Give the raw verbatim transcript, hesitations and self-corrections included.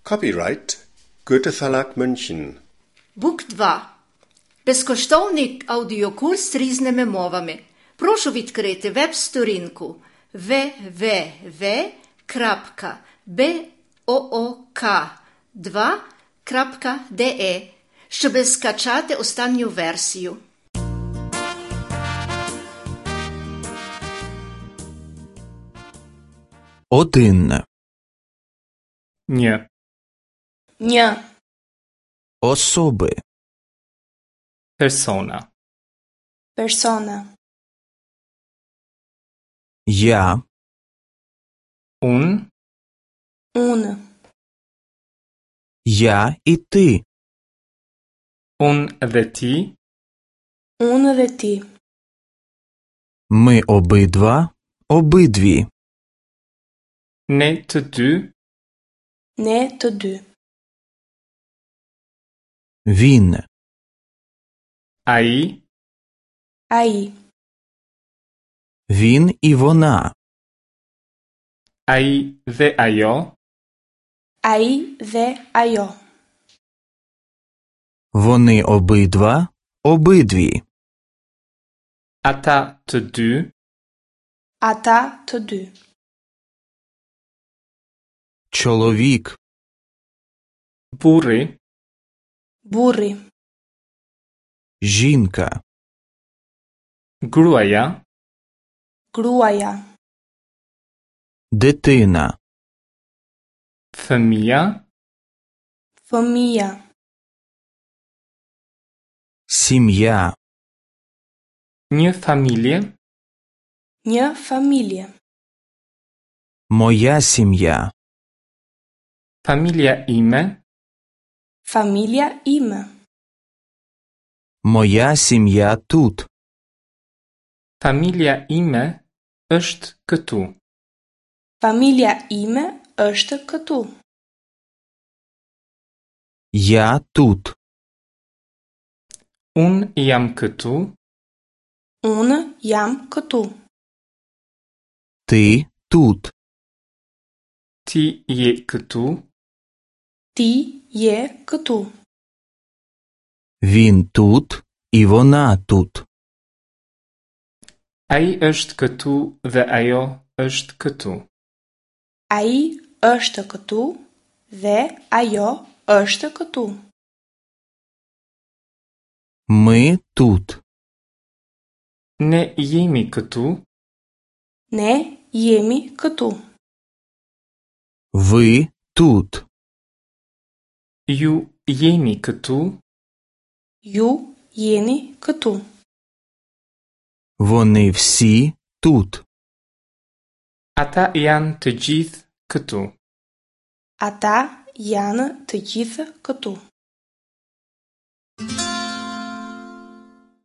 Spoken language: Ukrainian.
Copyright Goethe Verlag München. Бук два. Безкоштовний аудіокурс з різними мовами. Прошу відкрити веб-сторінку дабл ю дабл ю дабл ю крапка бук два крапка де, щоб скачати останню версію. Один. Nie. Nie. Особи. Persona. Persona. Я. Un. Un. Я і ти. Un dhe ti. Un dhe ti. Ми обидва, обидві. Ne të dy. Ne të dy. Він. Ai. Ai. Він і вона. Ai dhe ajo. Ai dhe ajo. Вони обидва, обидві. Ata të dy. Ata të dy. Чоловік. Burri. Burri. Жінка. Gruaja. Gruaja. Дитина. Fëmia. Fëmia. Сім'я. Një familje. Një familje. Моя сім'я. Familja ime. Familja ime. Моя сім'я тут. Familja ime është këtu. Familja ime është këtu. Я тут. Unë jam këtu. Unë jam këtu. Ти тут. Ti je këtu. Ti je këtu. Він тут і вона тут. Ai është këtu dhe ajo është këtu. Ai është këtu dhe ajo është këtu. Ми тут. Ne jemi këtu. Ne jemi këtu. Ви тут. Ju jeni këtu. Ju jeni këtu. Вони всі тут. Ata janë të gjithë këtu. Ata janë të gjithë këtu.